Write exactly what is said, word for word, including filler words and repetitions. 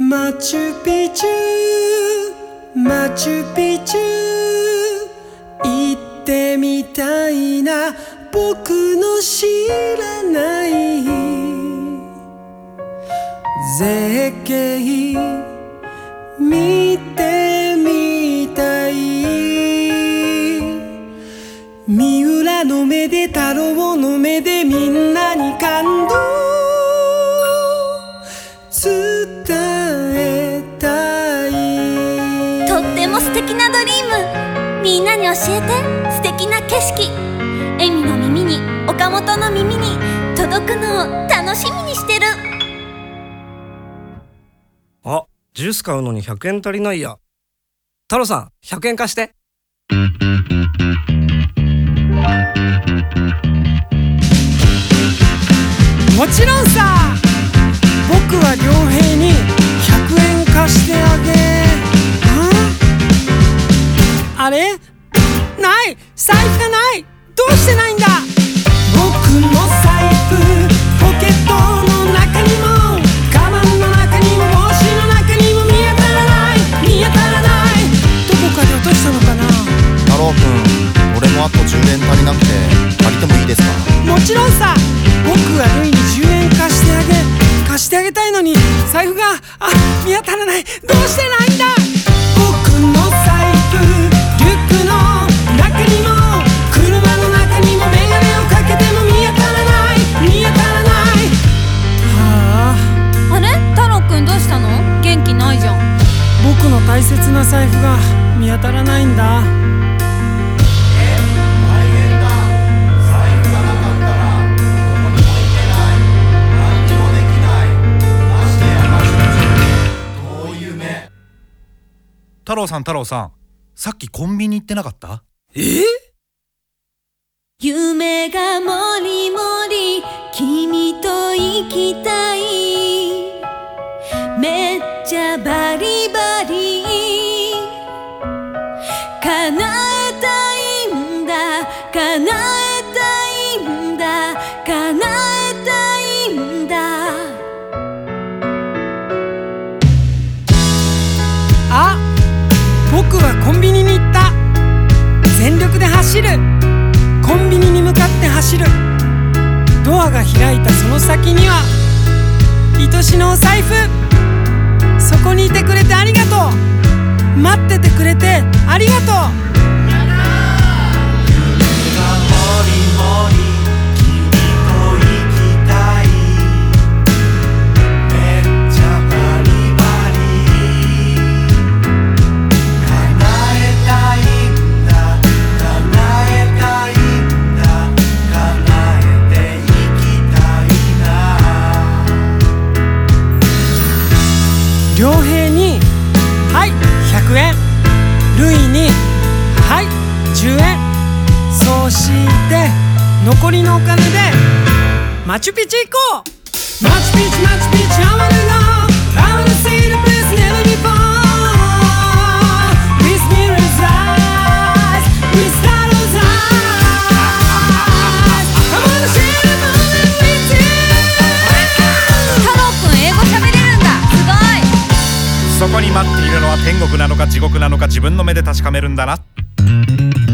マチュピチュマチュピチュ行ってみたいな、僕の知らない絶景見てみたい。三浦の目で太郎の目でみんなに感動伝えたい。 とっても素敵なドリーム、みんなに教えて。素敵な景色、エミの耳に岡本の耳に届くのを楽しみにしてる。 あ、ジュース買うのにひゃくえん足りないや。太郎さん、ひゃくえん貸して。 もちろんさ、僕は良平にひゃくえん貸してあげ。ん？あれ？ない！財布がない！どうしてないんだ！僕の財布、ポケットの中にもカバンの中にも帽子の中にも見当たらない見当たらない。どこかで落としたのかな。 太郎くん、俺もあとじゅうえん足りなくて借りてもいいですか？ もちろんさ、僕はルイにじゅうえん貸してあげ貸してあげたいのに、財布があ見当たらない。どうしてないんだ。僕の財布、リュックの中にも車の中にもメガネをかけても見当たらない見当たらない。はあ、 あれ、太郎くんどうしたの？元気ないじゃん。 僕の大切な財布が見当たらないんだ。 太郎さん太郎さん、さっきコンビニ行ってなかった？ え？ 夢がもりもり君と行きたい、めっちゃバリバリ叶えたいんだ叶えたいんだ叶えたいんだ。 あ、僕はコンビニに行った。全力で走る。コンビニに向かって走る。ドアが開いたその先には愛しのお財布。そこにいてくれてありがとう。待っててくれてありがとう。良平にはいひゃくえん、ルイにはいじゅうえん。そうして残りのお金でマチュピチ行こう。マチュピチマチュピチ I wanna go I wanna see the place never before with mirror's eyes with star's eyes I wanna share the moment with you。 太郎くん英語喋れるんだ、すごい。 そこに待っているのは天国なのか地獄なのか、自分の目で確かめるんだな。